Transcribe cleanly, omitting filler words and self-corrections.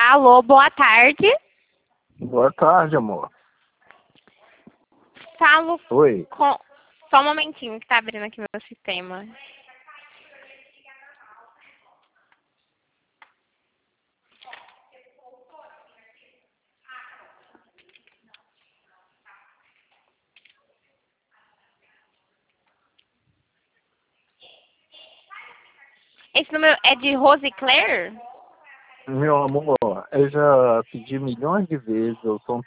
Alô, boa tarde. Boa tarde, amor. Falo Oi. com... Só um momentinho que tá abrindo aqui meu sistema. Esse número é de Rose Claire? Meu amor, eu já pedi milhões de vezes, eu sou um